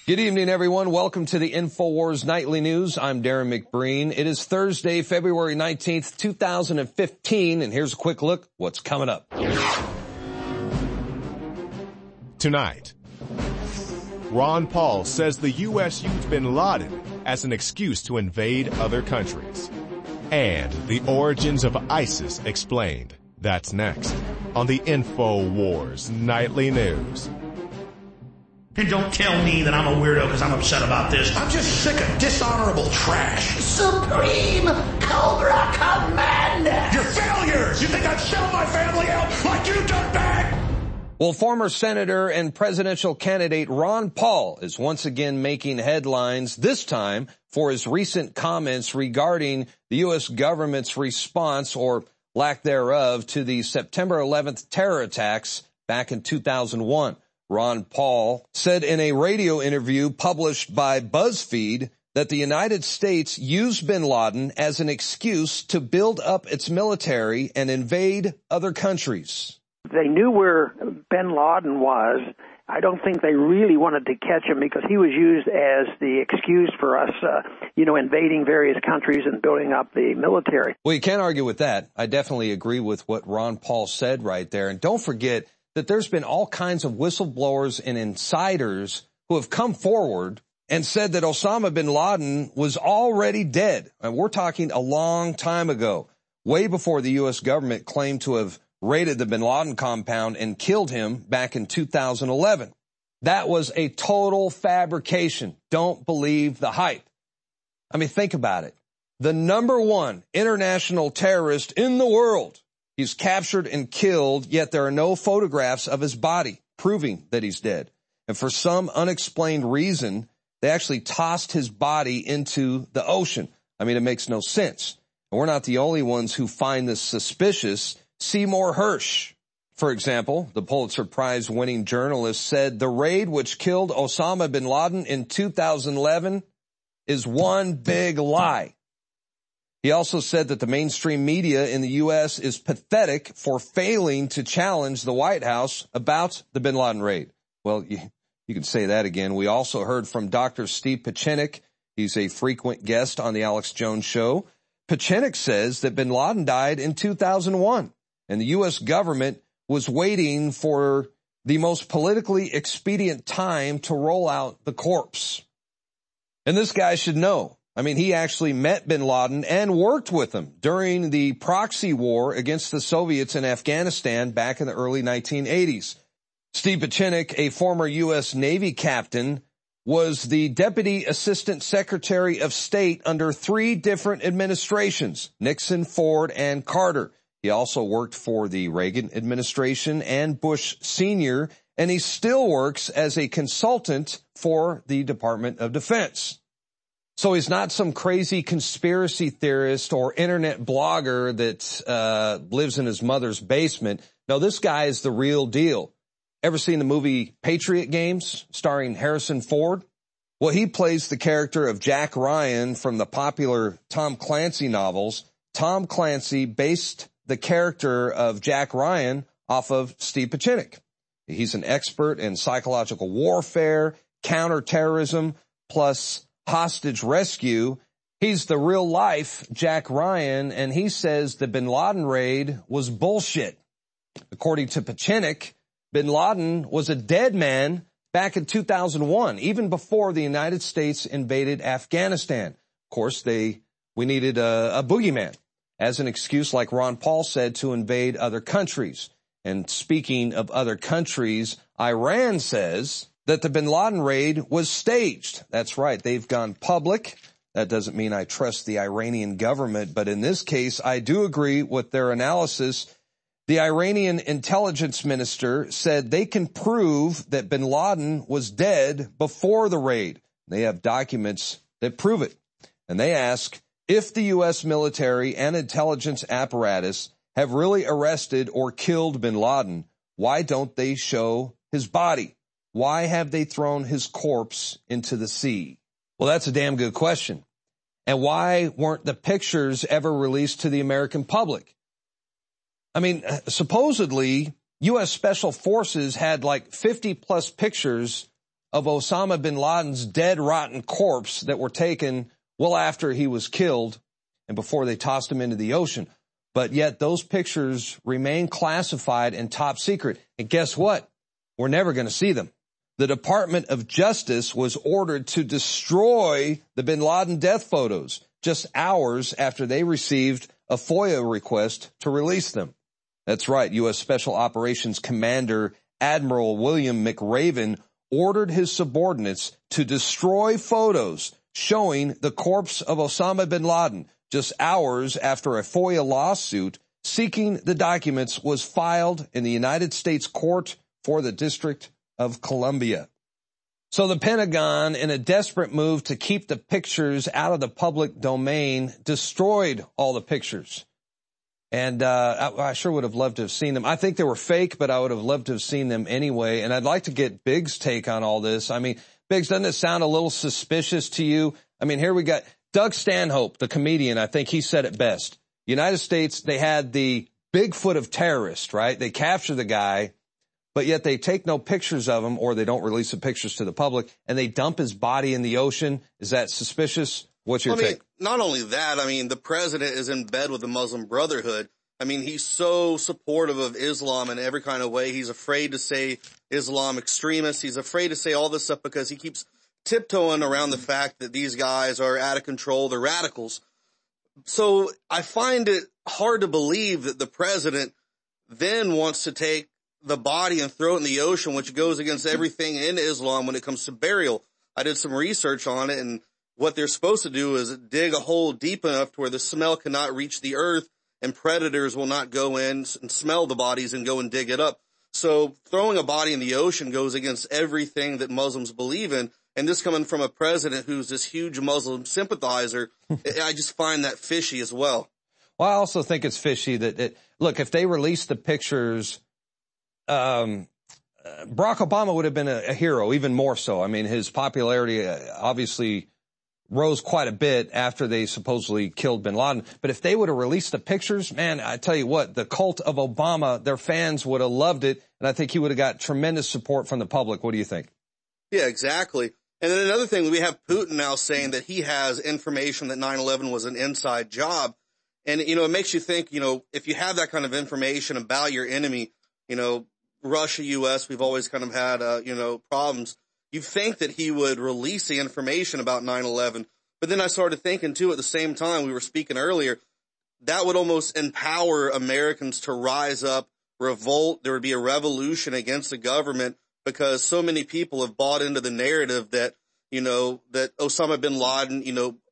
Good evening, everyone. Welcome to the InfoWars Nightly News. I'm Darren McBreen. It is Thursday, February 19th, 2015, and here's a quick look what's coming up. Tonight, Ron Paul says the U.S. used bin Laden as an excuse to invade other countries. And the origins of ISIS explained. That's next on the InfoWars Nightly News. And don't tell me that I'm a weirdo because I'm upset about this. I'm just sick of dishonorable trash. Supreme Cobra Commander! You're failures! You think I'd sell my family out like you dirtbag? Well, former Senator and presidential candidate Ron Paul is once again making headlines, this time for his recent comments regarding the U.S. government's response, or lack thereof, to the September 11th terror attacks back in 2001. Ron Paul said in a radio interview published by BuzzFeed that the United States used bin Laden as an excuse to build up its military and invade other countries. They knew where bin Laden was. I don't think they really wanted to catch him because he was used as the excuse for us, invading various countries and building up the military. Well, you can't argue with that. I definitely agree with what Ron Paul said right there. And don't forget that there's been all kinds of whistleblowers and insiders who have come forward and said that Osama bin Laden was already dead. And we're talking a long time ago, way before the U.S. government claimed to have raided the bin Laden compound and killed him back in 2011. That was a total fabrication. Don't believe the hype. I mean, think about it. The number one international terrorist in the world. He's captured and killed, yet there are no photographs of his body proving that he's dead. And for some unexplained reason, they actually tossed his body into the ocean. I mean, it makes no sense. And we're not the only ones who find this suspicious. Seymour Hersh, for example, the Pulitzer Prize-winning journalist, said the raid which killed Osama bin Laden in 2011 is one big lie. He also said that the mainstream media in the U.S. is pathetic for failing to challenge the White House about the bin Laden raid. Well, you can say that again. We also heard from Dr. Steve Pieczenik. He's a frequent guest on the Alex Jones Show. Pieczenik says that bin Laden died in 2001, and the U.S. government was waiting for the most politically expedient time to roll out the corpse. And this guy should know. I mean, he actually met bin Laden and worked with him during the proxy war against the Soviets in Afghanistan back in the early 1980s. Steve Pieczenik, a former U.S. Navy captain, was the Deputy Assistant Secretary of State under three different administrations, Nixon, Ford, and Carter. He also worked for the Reagan administration and Bush Sr., and he still works as a consultant for the Department of Defense. So he's not some crazy conspiracy theorist or internet blogger that lives in his mother's basement. No, this guy is the real deal. Ever seen the movie Patriot Games starring Harrison Ford? Well, he plays the character of Jack Ryan from the popular Tom Clancy novels. Tom Clancy based the character of Jack Ryan off of Steve Pieczenik. He's an expert in psychological warfare, counterterrorism, plus hostage rescue. He's the real life Jack Ryan, and he says the bin Laden raid was bullshit. According to Pieczenik, bin Laden was a dead man back in 2001, even before the United States invaded Afghanistan. Of course, we needed a boogeyman as an excuse, like Ron Paul said, to invade other countries. And speaking of other countries, Iran says that the bin Laden raid was staged. That's right. They've gone public. That doesn't mean I trust the Iranian government, but in this case, I do agree with their analysis. The Iranian intelligence minister said they can prove that bin Laden was dead before the raid. They have documents that prove it. And they ask if the U.S. military and intelligence apparatus have really arrested or killed bin Laden, why don't they show his body? Why have they thrown his corpse into the sea? Well, that's a damn good question. And why weren't the pictures ever released to the American public? I mean, supposedly, U.S. Special Forces had like 50 plus pictures of Osama bin Laden's dead, rotten corpse that were taken well after he was killed and before they tossed him into the ocean. But yet those pictures remain classified and top secret. And guess what? We're never going to see them. The Department of Justice was ordered to destroy the bin Laden death photos just hours after they received a FOIA request to release them. That's right. U.S. Special Operations Commander Admiral William McRaven ordered his subordinates to destroy photos showing the corpse of Osama bin Laden just hours after a FOIA lawsuit seeking the documents was filed in the United States Court for the District of Columbia. So the Pentagon, in a desperate move to keep the pictures out of the public domain, destroyed all the pictures. And I sure would have loved to have seen them. I think they were fake, but I would have loved to have seen them anyway. And I'd like to get Biggs' take on all this. I mean, Biggs, doesn't it sound a little suspicious to you? I mean, here we got Doug Stanhope, the comedian. I think he said it best. United States, they had the Bigfoot of terrorists, right? They capture the guy, but yet they take no pictures of him, or they don't release the pictures to the public, and they dump his body in the ocean. Is that suspicious? What's your take? Not only that, the president is in bed with the Muslim Brotherhood. He's so supportive of Islam in every kind of way. He's afraid to say Islam extremists. He's afraid to say all this stuff because he keeps tiptoeing around the fact that these guys are out of control. They're radicals. So I find it hard to believe that the president then wants to take the body and throw it in the ocean, which goes against everything in Islam when it comes to burial. I did some research on it, and what they're supposed to do is dig a hole deep enough to where the smell cannot reach the earth and predators will not go in and smell the bodies and go and dig it up. So throwing a body in the ocean goes against everything that Muslims believe in. And this coming from a president who's this huge Muslim sympathizer, I just find that fishy as well. Well, I also think it's fishy that, look, if they released the pictures, Barack Obama would have been a hero, even more so. His popularity obviously rose quite a bit after they supposedly killed bin Laden. But if they would have released the pictures, man, I tell you what, the cult of Obama, their fans would have loved it. And I think he would have got tremendous support from the public. What do you think? Yeah, exactly. And then another thing, we have Putin now saying that he has information that 9/11 was an inside job. And, it makes you think, if you have that kind of information about your enemy, Russia, U.S., we've always kind of had, problems. You'd think that he would release the information about 9/11. But then I started thinking, too, at the same time, we were speaking earlier, that would almost empower Americans to rise up, revolt. There would be a revolution against the government because so many people have bought into the narrative that, that Osama bin Laden,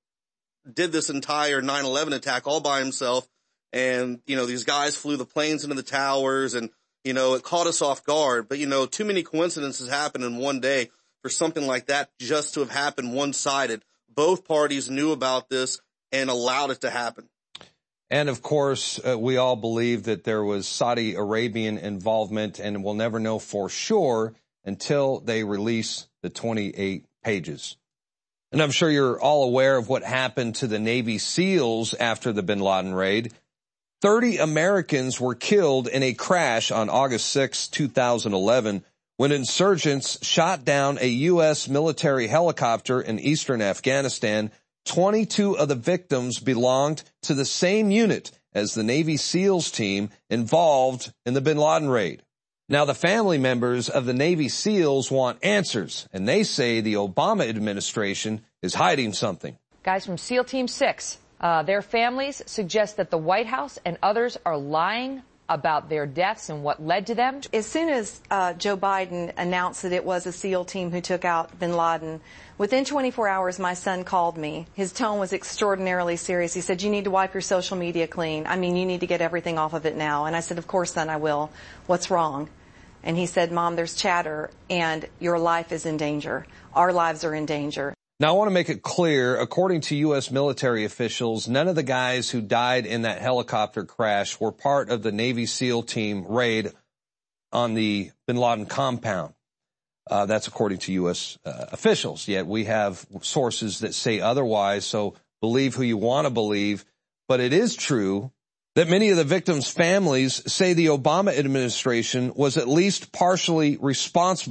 did this entire 9/11 attack all by himself. And, these guys flew the planes into the towers and, it caught us off guard. But, too many coincidences happened in one day for something like that just to have happened one-sided. Both parties knew about this and allowed it to happen. And, of course, we all believe that there was Saudi Arabian involvement, and we'll never know for sure until they release the 28 pages. And I'm sure you're all aware of what happened to the Navy SEALs after the bin Laden raid. 30 Americans were killed in a crash on August 6, 2011, when insurgents shot down a U.S. military helicopter in eastern Afghanistan. 22 of the victims belonged to the same unit as the Navy SEALs team involved in the bin Laden raid. Now, the family members of the Navy SEALs want answers, and they say the Obama administration is hiding something. Guys from SEAL Team 6, their families suggest that the White House and others are lying about their deaths and what led to them. As soon as Joe Biden announced that it was a SEAL team who took out bin Laden, within 24 hours, my son called me. His tone was extraordinarily serious. He said, "You need to wipe your social media clean. You need to get everything off of it now." And I said, "Of course, son, I will. What's wrong?" And he said, "Mom, there's chatter, and your life is in danger. Our lives are in danger." Now, I want to make it clear, according to U.S. military officials, none of the guys who died in that helicopter crash were part of the Navy SEAL team raid on the bin Laden compound. That's according to U.S. officials. Yet we have sources that say otherwise, so believe who you want to believe. But it is true that many of the victims' families say the Obama administration was at least partially responsible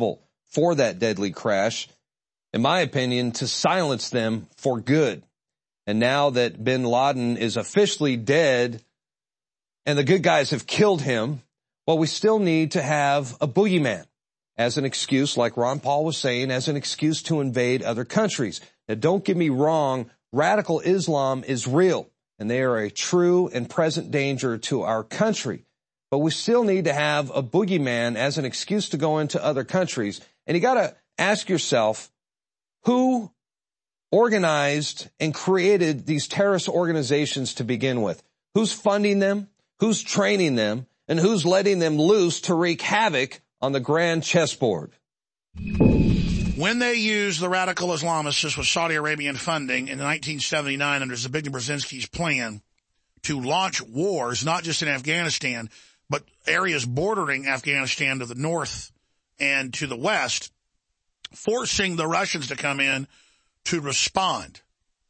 for that deadly crash, in my opinion, to silence them for good. And now that bin Laden is officially dead and the good guys have killed him, well, we still need to have a boogeyman as an excuse, like Ron Paul was saying, as an excuse to invade other countries. Now, don't get me wrong, radical Islam is real, and they are a true and present danger to our country. But we still need to have a boogeyman as an excuse to go into other countries. And you got to ask yourself, who organized and created these terrorist organizations to begin with? Who's funding them? Who's training them? And who's letting them loose to wreak havoc on the grand chessboard? When they used the radical Islamists with Saudi Arabian funding in 1979 under Zbigniew Brzezinski's plan to launch wars, not just in Afghanistan, but areas bordering Afghanistan to the north and to the west, forcing the Russians to come in to respond.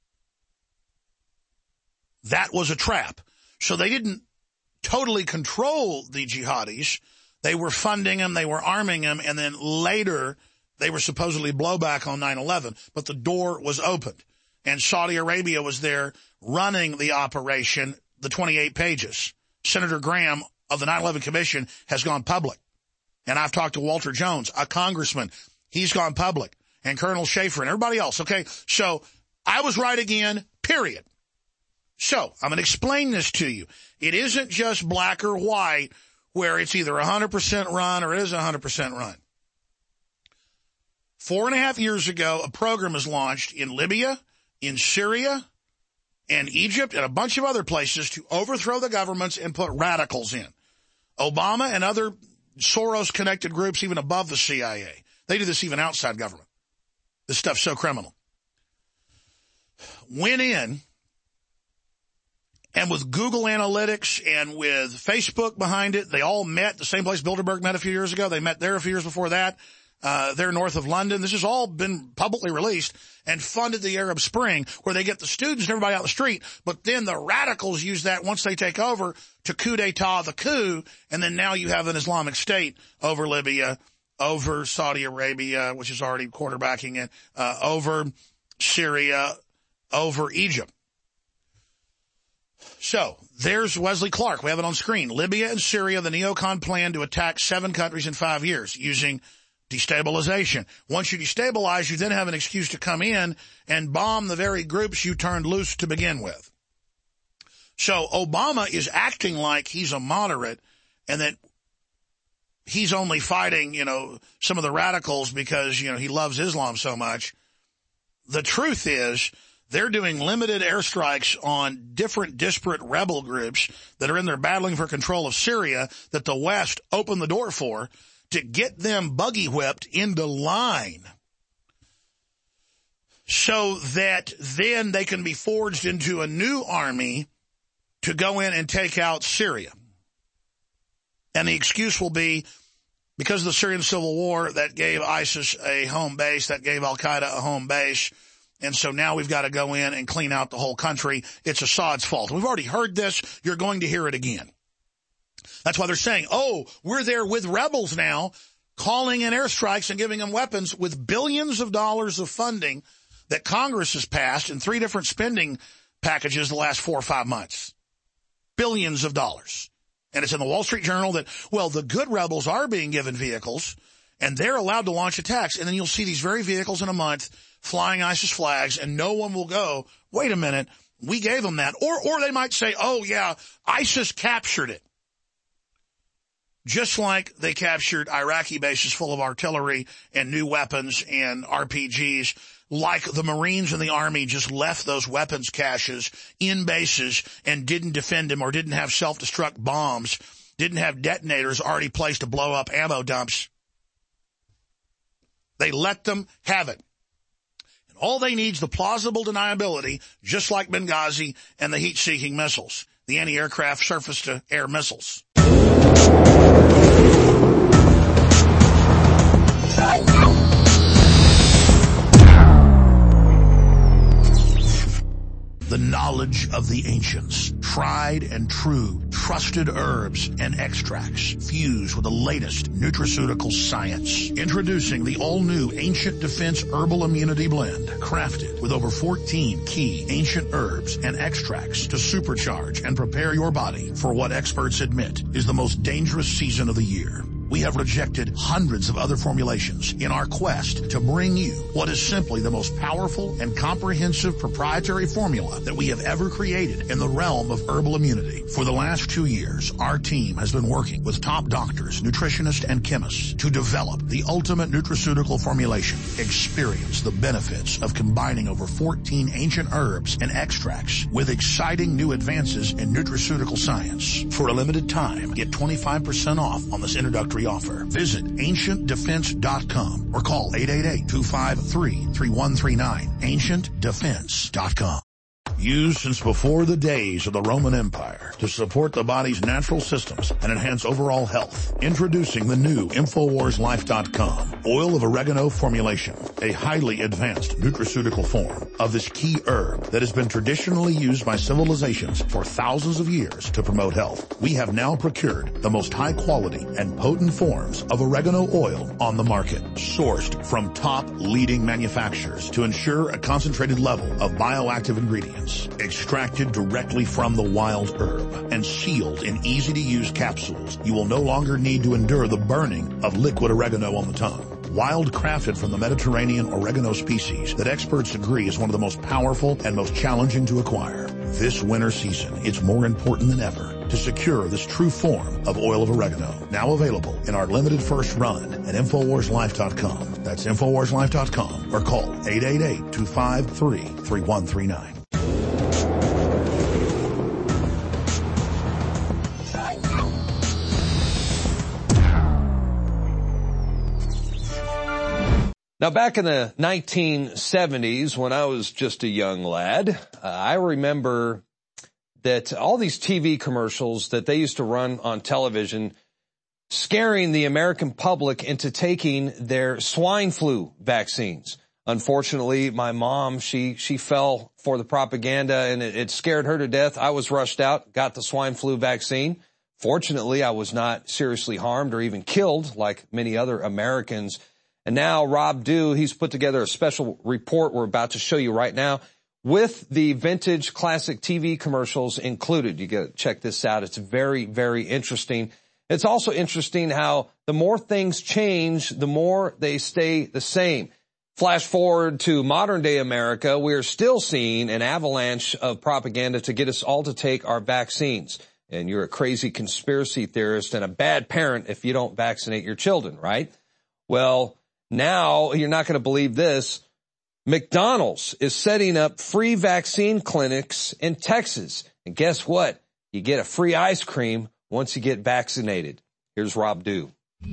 That was a trap. So they didn't totally control the jihadis. They were funding them, they were arming them, and then later they were supposedly blowback on 9/11. But the door was opened, and Saudi Arabia was there running the operation, the 28 pages. Senator Graham of the 9/11 Commission has gone public. And I've talked to Walter Jones, a congressman. He's gone public. And Colonel Schaefer and everybody else. Okay, so I was right again, period. So I'm going to explain this to you. It isn't just black or white where it's either 100% run or it is 100% run. 4.5 years ago, a program was launched in Libya, in Syria, and Egypt, and a bunch of other places to overthrow the governments and put radicals in. Obama and other Soros-connected groups, even above the CIA, they do this even outside government. This stuff's so criminal. Went in, and with Google Analytics and with Facebook behind it, they all met the same place Bilderberg met a few years ago. They met there a few years before that. They're north of London. This has all been publicly released and funded the Arab Spring, where they get the students and everybody out the street. But then the radicals use that once they take over to coup d'etat the coup. And then now you have an Islamic State over Libya, over Saudi Arabia, which is already quarterbacking it, over Syria, over Egypt. So there's Wesley Clark. We have it on screen. Libya and Syria, the neocon plan to attack 7 countries in 5 years using destabilization. Once you destabilize, you then have an excuse to come in and bomb the very groups you turned loose to begin with. So Obama is acting like he's a moderate and that he's only fighting, some of the radicals because, he loves Islam so much. The truth is they're doing limited airstrikes on different disparate rebel groups that are in there battling for control of Syria that the West opened the door for, to get them buggy whipped into line so that then they can be forged into a new army to go in and take out Syria. And the excuse will be because of the Syrian civil war that gave ISIS a home base, that gave Al-Qaeda a home base. And so now we've got to go in and clean out the whole country. It's Assad's fault. We've already heard this. You're going to hear it again. That's why they're saying, we're there with rebels now, calling in airstrikes and giving them weapons with billions of dollars of funding that Congress has passed in 3 different spending packages the last 4 or 5 months. Billions of dollars. And it's in the Wall Street Journal that, the good rebels are being given vehicles and they're allowed to launch attacks. And then you'll see these very vehicles in a month flying ISIS flags and no one will go, wait a minute, we gave them that. Or they might say, ISIS captured it. Just like they captured Iraqi bases full of artillery and new weapons and RPGs, like the Marines and the Army just left those weapons caches in bases and didn't defend them or didn't have self-destruct bombs, didn't have detonators already placed to blow up ammo dumps. They let them have it. And all they need is the plausible deniability, just like Benghazi and the heat-seeking missiles, the anti-aircraft surface-to-air missiles. The knowledge of the ancients tried and true, trusted herbs and extracts fused with the latest nutraceutical science. Introducing the all-new Ancient Defense Herbal Immunity Blend, crafted with over 14 key ancient herbs and extracts to supercharge and prepare your body for what experts admit is the most dangerous season of the year. We have rejected hundreds of other formulations in our quest to bring you what is simply the most powerful and comprehensive proprietary formula that we have ever created in the realm of herbal immunity. For the last 2 years, our team has been working with top doctors, nutritionists, and chemists to develop the ultimate nutraceutical formulation. Experience the benefits of combining over 14 ancient herbs and extracts with exciting new advances in nutraceutical science. For a limited time, get 25% off on this introductory offer. Visit AncientDefense.com or call 888-253-3139. AncientDefense.com. Used since before the days of the Roman Empire to support the body's natural systems and enhance overall health. Introducing the new InfoWarsLife.com oil of oregano formulation, a highly advanced nutraceutical form of this key herb that has been traditionally used by civilizations for thousands of years to promote health. We have now procured the most high quality and potent forms of oregano oil on the market, sourced from top leading manufacturers to ensure a concentrated level of bioactive ingredients. Extracted directly from the wild herb and sealed in easy-to-use capsules, you will no longer need to endure the burning of liquid oregano on the tongue. Wild crafted from the Mediterranean oregano species that experts agree is one of the most powerful and most challenging to acquire. This winter season, it's more important than ever to secure this true form of oil of oregano. Now available in our limited first run at InfoWarsLife.com. That's InfoWarsLife.com or call 888-253-3139. Now, back in the 1970s, when I was just a young lad, I remember that all these TV commercials that they used to run on television scaring the American public into taking their swine flu vaccines. Unfortunately, my mom, she fell for the propaganda and it scared her to death. I was rushed out, got the swine flu vaccine. Fortunately, I was not seriously harmed or even killed like many other Americans. And now Rob Dew, he's put together a special report we're about to show you right now with the vintage classic TV commercials included. You got to check this out. It's very, very interesting. It's also interesting how the more things change, the more they stay the same. Flash forward to modern day America, we're still seeing an avalanche of propaganda to get us all to take our vaccines. And you're a crazy conspiracy theorist and a bad parent if you don't vaccinate your children, right? Well, now, you're not going to believe this. McDonald's is setting up free vaccine clinics in Texas. And guess what? You get a free ice cream once you get vaccinated. Here's Rob Dew.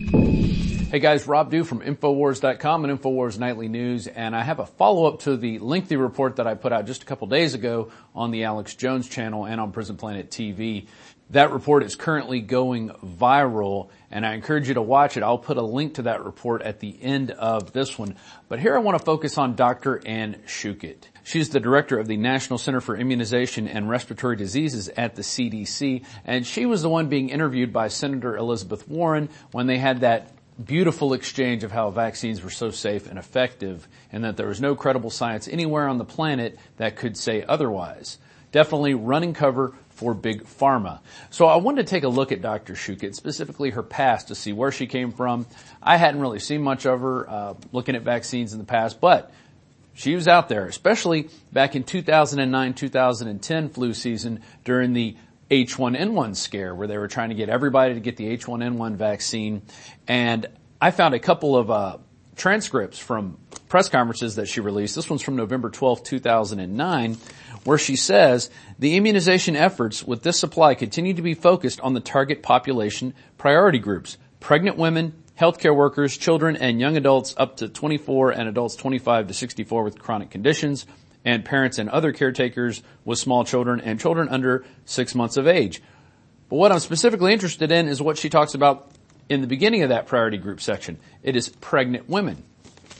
Hey guys, Rob Dew from Infowars.com and Infowars Nightly News. And I have a follow-up to the lengthy report that I put out just a couple days ago on the Alex Jones channel and on Prison Planet TV. That report is currently going viral, and I encourage you to watch it. I'll put a link to that report at the end of this one. But here I want to focus on Dr. Ann Schuchat. She's the director of the National Center for Immunization and Respiratory Diseases at the CDC, and she was the one being interviewed by Senator Elizabeth Warren when they had that beautiful exchange of how vaccines were so safe and effective and that there was no credible science anywhere on the planet that could say otherwise. Definitely running cover for Big Pharma. So I wanted to take a look at Dr. Schuchat, specifically her past, to see where she came from. I hadn't really seen much of her looking at vaccines in the past, but she was out there, especially back in 2009-2010 flu season during the H1N1 scare where they were trying to get everybody to get the H1N1 vaccine. And I found a couple of transcripts from press conferences that she released. This one's from November 12, 2009, where she says, the immunization efforts with this supply continue to be focused on the target population priority groups, pregnant women, healthcare workers, children, and young adults up to 24 and adults 25 to 64 with chronic conditions, and parents and other caretakers with small children and children under 6 months of age. But what I'm specifically interested in is what she talks about in the beginning of that priority group section. It is pregnant women.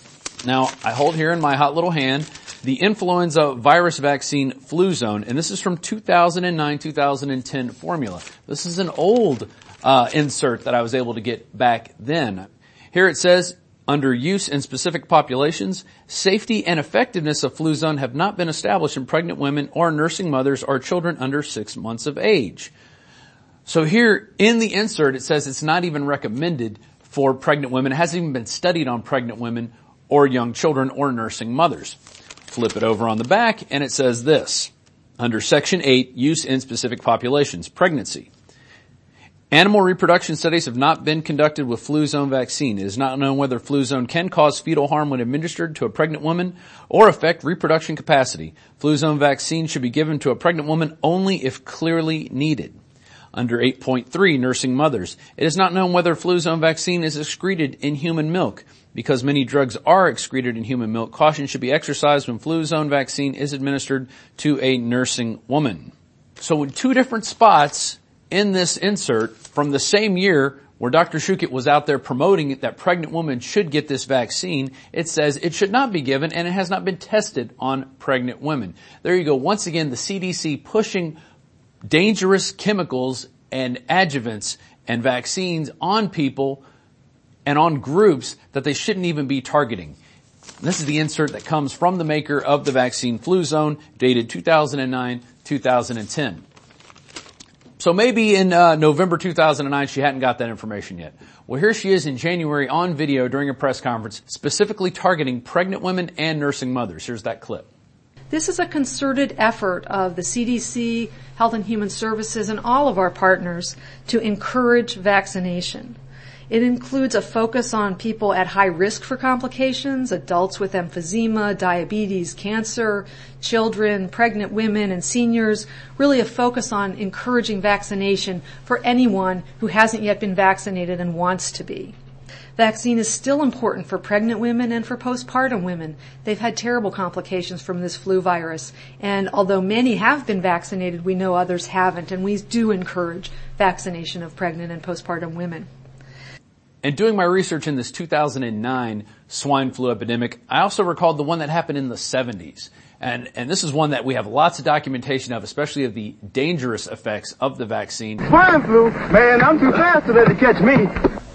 Now, I hold here in my hot little hand the influenza virus vaccine Fluzone, and this is from 2009-2010 formula. This is an old insert that I was able to get back then. Here it says, under use in specific populations, safety and effectiveness of Fluzone have not been established in pregnant women or nursing mothers or children under 6 months of age. So here in the insert, it says it's not even recommended for pregnant women. It hasn't even been studied on pregnant women or young children or nursing mothers. Flip it over on the back, and it says this. Under Section 8, use in specific populations, pregnancy. Animal reproduction studies have not been conducted with Fluzone vaccine. It is not known whether Fluzone can cause fetal harm when administered to a pregnant woman or affect reproduction capacity. Fluzone vaccine should be given to a pregnant woman only if clearly needed. Under 8.3, nursing mothers. It is not known whether Fluzone vaccine is excreted in human milk. Because many drugs are excreted in human milk, caution should be exercised when Fluzone vaccine is administered to a nursing woman. So in two different spots in this insert from the same year where Dr. Shukit was out there promoting that pregnant women should get this vaccine, it says it should not be given and it has not been tested on pregnant women. There you go. Once again, the CDC pushing dangerous chemicals and adjuvants and vaccines on people and on groups that they shouldn't even be targeting. This is the insert that comes from the maker of the vaccine Fluzone, dated 2009-2010. So maybe in November 2009 she hadn't got that information yet. Well, here she is in January on video during a press conference, specifically targeting pregnant women and nursing mothers. Here's that clip. This is a concerted effort of the CDC, Health and Human Services, and all of our partners to encourage vaccination. It includes a focus on people at high risk for complications, adults with emphysema, diabetes, cancer, children, pregnant women, and seniors. Really a focus on encouraging vaccination for anyone who hasn't yet been vaccinated and wants to be. Vaccine is still important for pregnant women and for postpartum women. They've had terrible complications from this flu virus. And although many have been vaccinated, we know others haven't. And we do encourage vaccination of pregnant and postpartum women. And doing my research in this 2009 swine flu epidemic, I also recalled the one that happened in the 70s. And this is one that we have lots of documentation of, especially of the dangerous effects of the vaccine. Swine flu? Man, I'm too fast for that to catch me.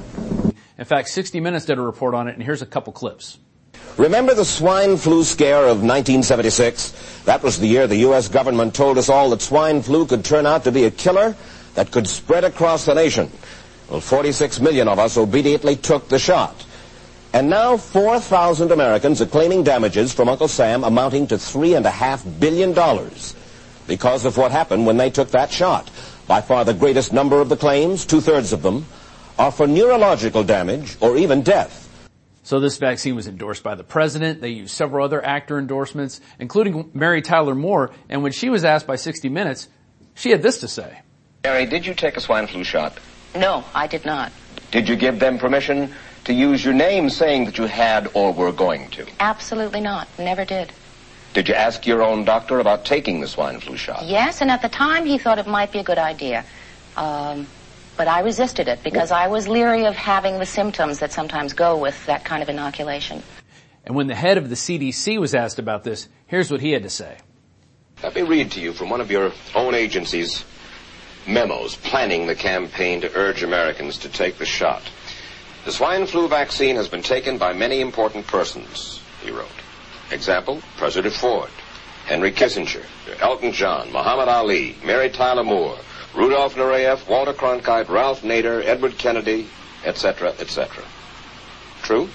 In fact, 60 Minutes did a report on it, and here's a couple clips. Remember the swine flu scare of 1976? That was the year the U.S. government told us all that swine flu could turn out to be a killer that could spread across the nation. Well, 46 million of us obediently took the shot. And now 4,000 Americans are claiming damages from Uncle Sam amounting to $3.5 billion because of what happened when they took that shot. By far the greatest number of the claims, 2/3 of them, are for neurological damage or even death. So this vaccine was endorsed by the president. They used several other actor endorsements, including Mary Tyler Moore. And when she was asked by 60 Minutes, she had this to say. Mary, did you take a swine flu shot? No, I did not. Did you give them permission to use your name saying that you had or were going to? Absolutely not. Never did. Did you ask your own doctor about taking the swine flu shot? Yes, and at the time he thought it might be a good idea. But I resisted it because I was leery of having the symptoms that sometimes go with that kind of inoculation. And when the head of the CDC was asked about this, here's what he had to say. Let me read to you from one of your own agency's memos planning the campaign to urge Americans to take the shot. The swine flu vaccine has been taken by many important persons, he wrote. Example, President Ford, Henry Kissinger, Elton John, Muhammad Ali, Mary Tyler Moore, Rudolph Nureyev, Walter Cronkite, Ralph Nader, Edward Kennedy, etc., etc. True?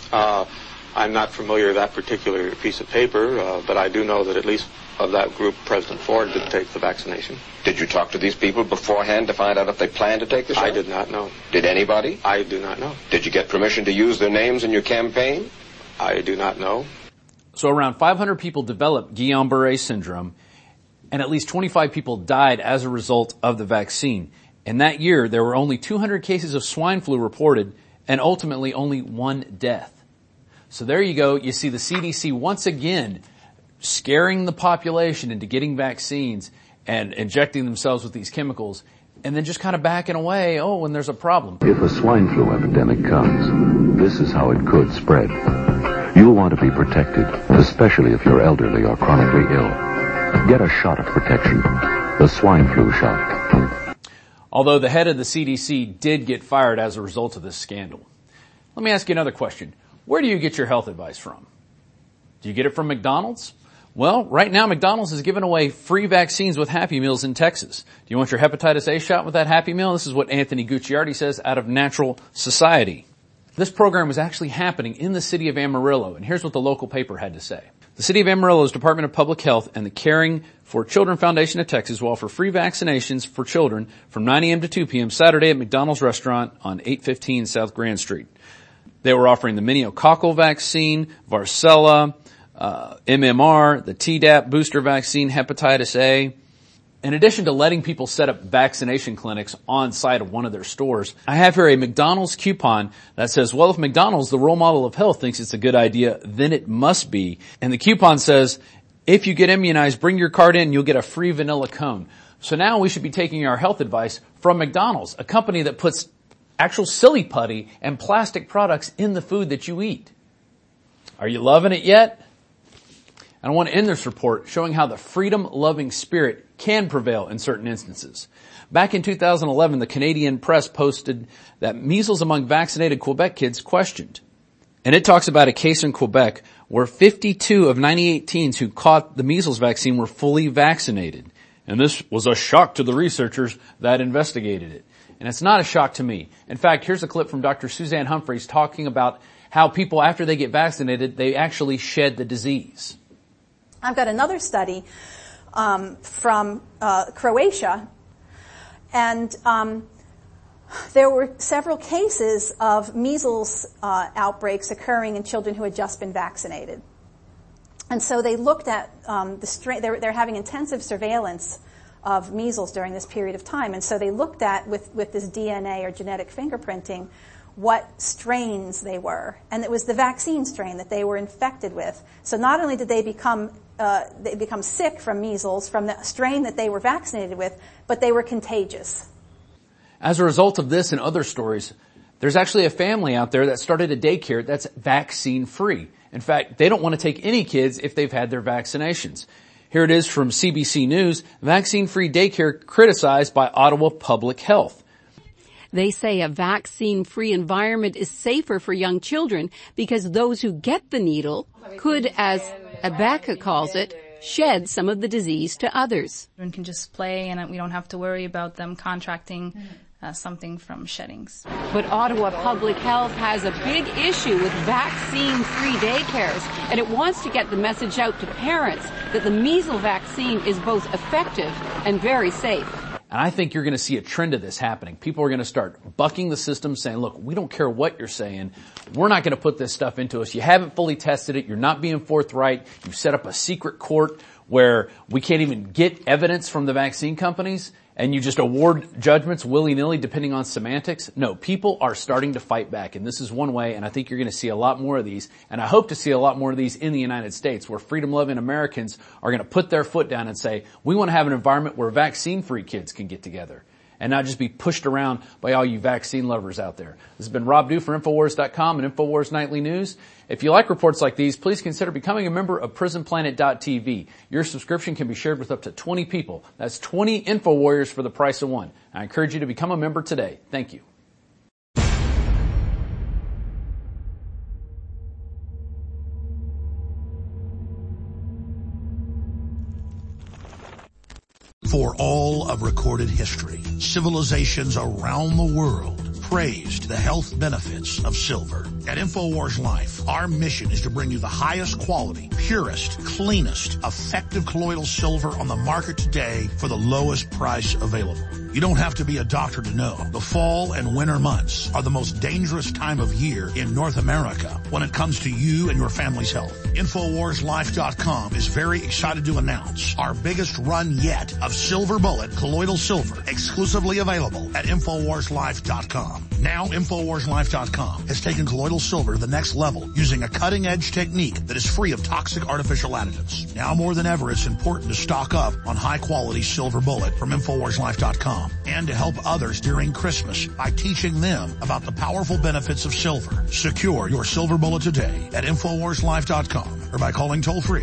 I'm not familiar with that particular piece of paper, but I do know that at least of that group, President Ford did take the vaccination. Did you talk to these people beforehand to find out if they planned to take the shot? I did not know. Did anybody? I do not know. Did you get permission to use their names in your campaign? I do not know. So around 500 people developed Guillain-Barré syndrome, and at least 25 people died as a result of the vaccine. And that year, there were only 200 cases of swine flu reported, and ultimately only one death. So there you go. You see the CDC once again scaring the population into getting vaccines and injecting themselves with these chemicals, and then just kind of backing away, when there's a problem. If a swine flu epidemic comes, this is how it could spread. You'll want to be protected, especially if you're elderly or chronically ill. Get a shot of protection, the swine flu shot. Although the head of the CDC did get fired as a result of this scandal. Let me ask you another question. Where do you get your health advice from? Do you get it from McDonald's? Well, right now McDonald's is giving away free vaccines with Happy Meals in Texas. Do you want your hepatitis A shot with that Happy Meal? This is what Anthony Gucciardi says out of Natural Society. This program was actually happening in the city of Amarillo, and here's what the local paper had to say. The city of Amarillo's Department of Public Health and the Caring for Children Foundation of Texas will offer free vaccinations for children from 9 a.m. to 2 p.m. Saturday at McDonald's restaurant on 815 South Grand Street. They were offering the meningococcal vaccine, varicella, MMR, the Tdap booster vaccine, hepatitis A. In addition to letting people set up vaccination clinics on site of one of their stores, I have here a McDonald's coupon that says, well, if McDonald's, the role model of health, thinks it's a good idea, then it must be. And the coupon says, if you get immunized, bring your card in, you'll get a free vanilla cone. So now we should be taking our health advice from McDonald's, a company that puts actual silly putty and plastic products in the food that you eat. Are you loving it yet? And I want to end this report showing how the freedom-loving spirit can prevail in certain instances. Back in 2011, the Canadian Press posted that measles among vaccinated Quebec kids questioned. And it talks about a case in Quebec where 52 of 98 teens who caught the measles vaccine were fully vaccinated. And this was a shock to the researchers that investigated it. And it's not a shock to me. In fact, here's a clip from Dr. Suzanne Humphreys talking about how people, after they get vaccinated, they actually shed the disease. I've got another study from Croatia, and there were several cases of measles outbreaks occurring in children who had just been vaccinated. And so they looked at the strain. They're having intensive surveillance of measles during this period of time, and so they looked at with this DNA or genetic fingerprinting what strains they were, and it was the vaccine strain that they were infected with. So not only did they become sick from measles from the strain that they were vaccinated with, but they were contagious. As a result of this and other stories, there's actually a family out there that started a daycare that's vaccine-free. In fact, they don't want to take any kids if they've had their vaccinations. Here it is from CBC News, vaccine-free daycare criticized by Ottawa Public Health. They say a vaccine-free environment is safer for young children because those who get the needle could, as Abeka calls it, shed some of the disease to others. Children can just play and we don't have to worry about them contracting something from sheddings. But Ottawa Public Health has a big issue with vaccine-free daycares, and it wants to get the message out to parents that the measles vaccine is both effective and very safe. And I think you're going to see a trend of this happening. People are going to start bucking the system, saying, look, we don't care what you're saying. We're not going to put this stuff into us. You haven't fully tested it. You're not being forthright. You've set up a secret court where we can't even get evidence from the vaccine companies, and you just award judgments willy-nilly depending on semantics. No, people are starting to fight back, and this is one way, and I think you're going to see a lot more of these, and I hope to see a lot more of these in the United States, where freedom-loving Americans are going to put their foot down and say, we want to have an environment where vaccine-free kids can get together and not just be pushed around by all you vaccine lovers out there. This has been Rob Dew for Infowars.com and Infowars Nightly News. If you like reports like these, please consider becoming a member of PrisonPlanet.tv. Your subscription can be shared with up to 20 people. That's 20 InfoWarriors for the price of one. I encourage you to become a member today. Thank you. For all of recorded history, civilizations around the world praised the health benefits of silver. At InfoWars Life, our mission is to bring you the highest quality, purest, cleanest, effective colloidal silver on the market today for the lowest price available. You don't have to be a doctor to know. The fall and winter months are the most dangerous time of year in North America when it comes to you and your family's health. InfoWarsLife.com is very excited to announce our biggest run yet of Silver Bullet colloidal silver, exclusively available at InfoWarsLife.com. Now InfoWarsLife.com has taken colloidal silver to the next level using a cutting-edge technique that is free of toxic artificial additives. Now more than ever, it's important to stock up on high-quality Silver Bullet from InfoWarsLife.com. InfoWars.com, and to help others during Christmas by teaching them about the powerful benefits of silver. Secure your silver bullet today at InfoWarsLife.com or by calling toll-free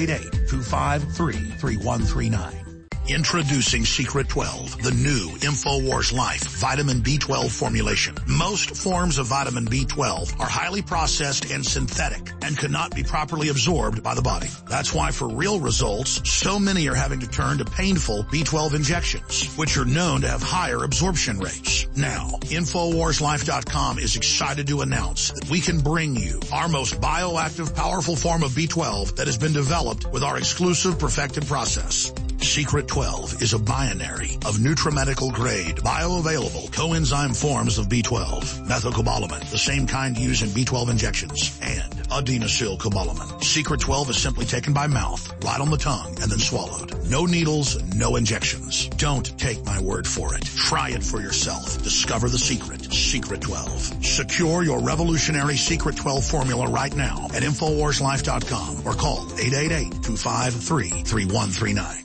888-253-3139. Introducing Secret 12, the new InfoWars Life vitamin B12 formulation. Most forms of vitamin B12 are highly processed and synthetic and cannot be properly absorbed by the body. That's why for real results, so many are having to turn to painful B12 injections, which are known to have higher absorption rates. Now, InfoWarsLife.com is excited to announce that we can bring you our most bioactive, powerful form of B12 that has been developed with our exclusive perfected process. Secret 12 is a binary of nutramedical grade, bioavailable coenzyme forms of B12, methylcobalamin, the same kind used in B12 injections, and adenosylcobalamin. Secret 12 is simply taken by mouth, right on the tongue, and then swallowed. No needles, no injections. Don't take my word for it. Try it for yourself. Discover the secret. Secret 12. Secure your revolutionary Secret 12 formula right now at InfoWarsLife.com or call 888-253-3139.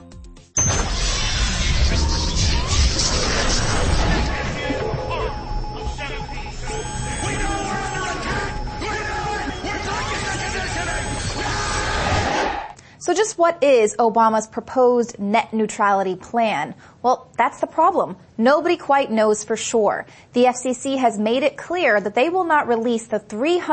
So just what is Obama's proposed net neutrality plan? Well, that's the problem. Nobody quite knows for sure. The FCC has made it clear that they will not release the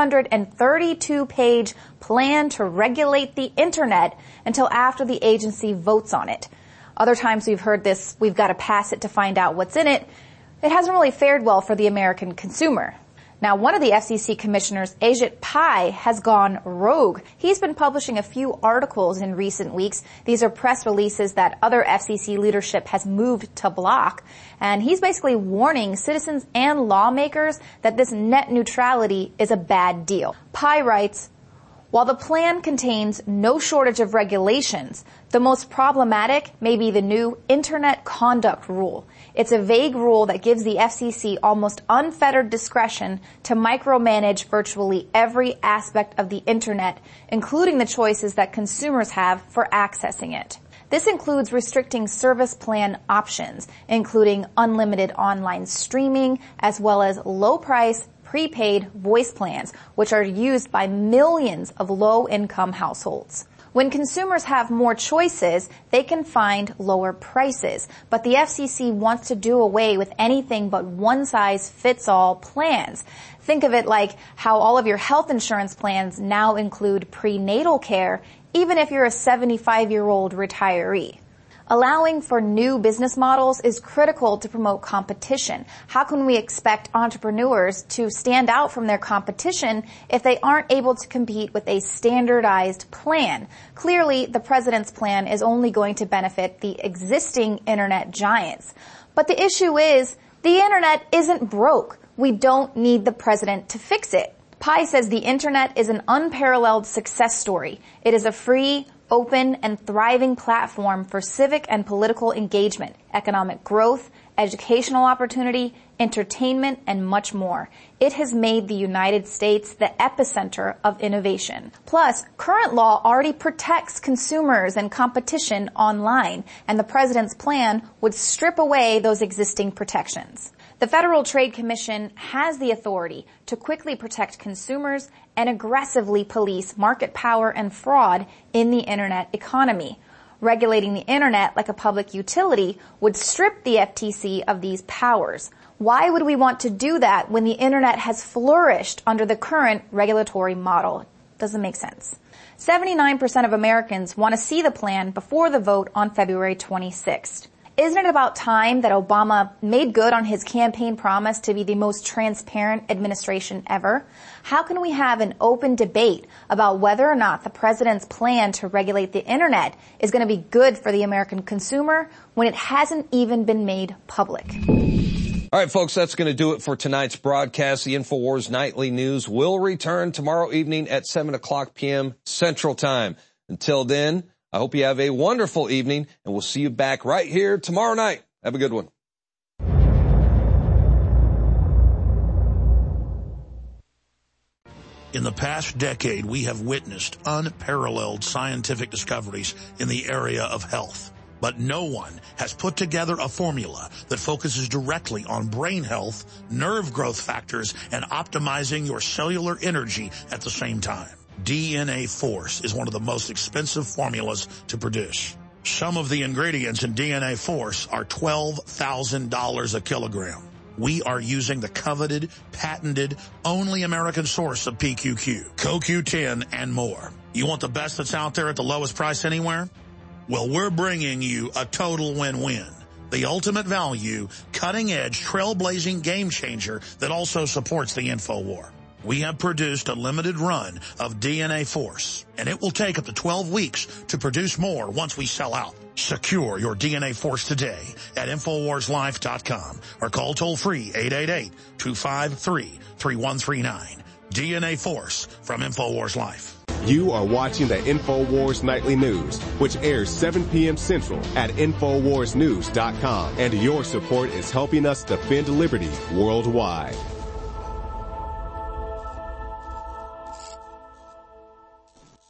332-page plan to regulate the Internet until after the agency votes on it. Other times we've heard this, we've got to pass it to find out what's in it. It hasn't really fared well for the American consumer. Now, one of the FCC commissioners, Ajit Pai, has gone rogue. He's been publishing a few articles in recent weeks. These are press releases that other FCC leadership has moved to block. And he's basically warning citizens and lawmakers that this net neutrality is a bad deal. Pai writes, while the plan contains no shortage of regulations, the most problematic may be the new Internet Conduct Rule. It's a vague rule that gives the FCC almost unfettered discretion to micromanage virtually every aspect of the Internet, including the choices that consumers have for accessing it. This includes restricting service plan options, including unlimited online streaming, as well as low-price prepaid voice plans, which are used by millions of low-income households. When consumers have more choices, they can find lower prices. But the FCC wants to do away with anything but one-size-fits-all plans. Think of it like how all of your health insurance plans now include prenatal care, even if you're a 75-year-old retiree. Allowing for new business models is critical to promote competition. How can we expect entrepreneurs to stand out from their competition if they aren't able to compete with a standardized plan? Clearly, the president's plan is only going to benefit the existing internet giants. But the issue is, the internet isn't broke. We don't need the president to fix it. Pai says the internet is an unparalleled success story. It is a free, open, and thriving platform for civic and political engagement, economic growth, educational opportunity, entertainment, and much more. It has made the United States the epicenter of innovation. Plus, current law already protects consumers and competition online, and the president's plan would strip away those existing protections. The Federal Trade Commission has the authority to quickly protect consumers and aggressively police market power and fraud in the internet economy. Regulating the internet like a public utility would strip the FTC of these powers. Why would we want to do that when the internet has flourished under the current regulatory model? Doesn't make sense. 79% of Americans want to see the plan before the vote on February 26th. Isn't it about time that Obama made good on his campaign promise to be the most transparent administration ever? How can we have an open debate about whether or not the president's plan to regulate the internet is going to be good for the American consumer when it hasn't even been made public? All right, folks, that's going to do it for tonight's broadcast. The InfoWars Nightly News will return tomorrow evening at 7 o'clock p.m. Central Time. Until then, I hope you have a wonderful evening, and we'll see you back right here tomorrow night. Have a good one. In the past decade, we have witnessed unparalleled scientific discoveries in the area of health. But no one has put together a formula that focuses directly on brain health, nerve growth factors, and optimizing your cellular energy at the same time. DNA Force is one of the most expensive formulas to produce. Some of the ingredients in DNA Force are $12,000 a kilogram. We are using the coveted, patented, only American source of PQQ, CoQ10, and more. You want the best that's out there at the lowest price anywhere? Well, we're bringing you a total win-win. The ultimate value, cutting-edge, trailblazing game changer that also supports the InfoWar. We have produced a limited run of DNA Force, and it will take up to 12 weeks to produce more once we sell out. Secure your DNA Force today at InfoWarsLife.com or call toll-free 888-253-3139. DNA Force from InfoWars Life. You are watching the InfoWars Nightly News, which airs 7 p.m. Central at InfoWarsNews.com. And your support is helping us defend liberty worldwide.